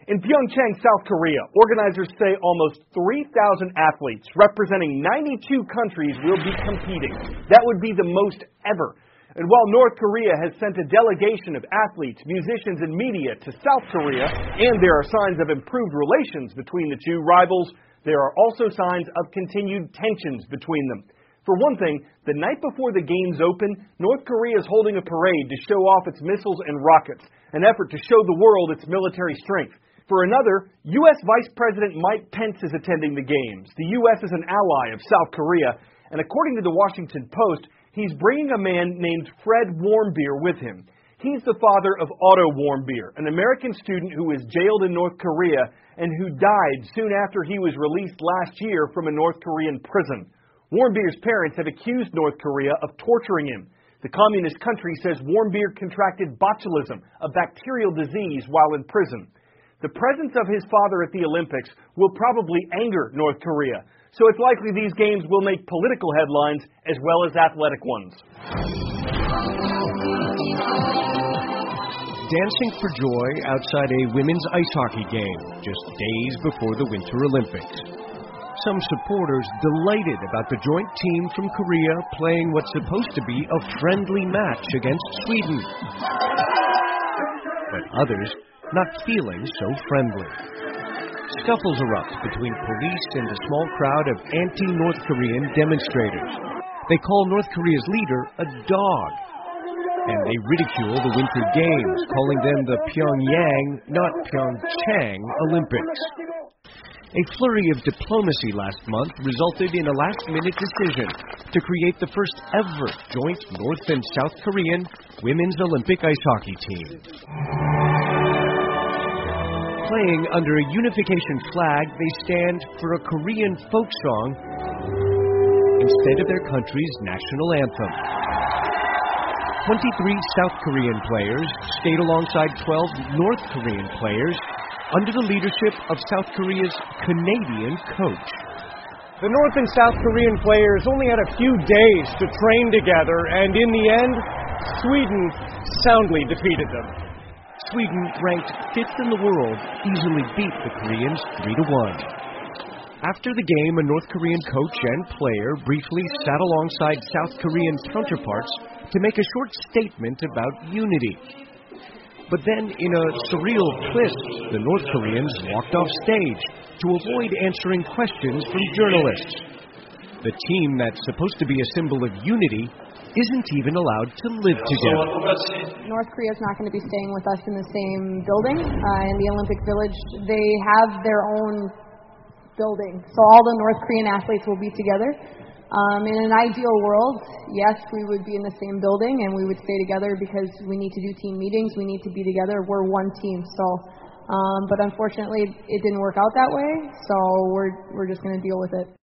In Pyeongchang, South Korea, organizers say almost 3,000 athletes representing 92 countries will be competing. That would be the most ever. And while North Korea has sent a delegation of athletes, musicians, and media to South Korea, and there are signs of improved relations between the two rivals, there are also signs of continued tensions between them. For one thing, the night before the games open, North Korea is holding a parade to show off its missiles and rockets, an effort to show the world its military strength. For another, U.S. Vice President Mike Pence is attending the games. The U.S. is an ally of South Korea, and according to the Washington Post, he's bringing a man named Fred Warmbier with him. He's the father of Otto Warmbier, an American student who was jailed in North Korea and who died soon after he was released last year from a North Korean prison. Warmbier's parents have accused North Korea of torturing him. The communist country says Warmbier contracted botulism, a bacterial disease, while in prison. The presence of his father at the Olympics will probably anger North Korea, so it's likely these games will make political headlines as well as athletic ones. Dancing for joy outside a women's ice hockey game just days before the Winter Olympics. Some supporters delighted about the joint team from Korea playing what's supposed to be a friendly match against Sweden. But others not feeling so friendly. Scuffles erupt between police and a small crowd of anti-North Korean demonstrators. They call North Korea's leader a dog. And they ridicule the Winter Games, calling them the Pyongyang, not Pyeongchang, Olympics. A flurry of diplomacy last month resulted in a last-minute decision to create the first ever joint North and South Korean women's Olympic ice hockey team. Playing under a unification flag, they stand for a Korean folk song instead of their country's national anthem. 23 South Korean players stayed alongside 12 North Korean players under the leadership of South Korea's Canadian coach. The North and South Korean players only had a few days to train together, and in the end, Sweden soundly defeated them. Sweden, ranked 5th in the world, easily beat the Koreans 3-1. After the game, a North Korean coach and player briefly sat alongside South Korean counterparts to make a short statement about unity. But then, in a surreal twist, the North Koreans walked off stage to avoid answering questions from journalists. The team that's supposed to be a symbol of unity isn't even allowed to live together. North Korea is not going to be staying with us in the same building. In the Olympic Village, they have their own building. So all the North Korean athletes will be together. In an ideal world, yes, we would be in the same building and we would stay together because we need to do team meetings. We need to be together. We're one team. So, but unfortunately, it didn't work out that way. So we're just going to deal with it.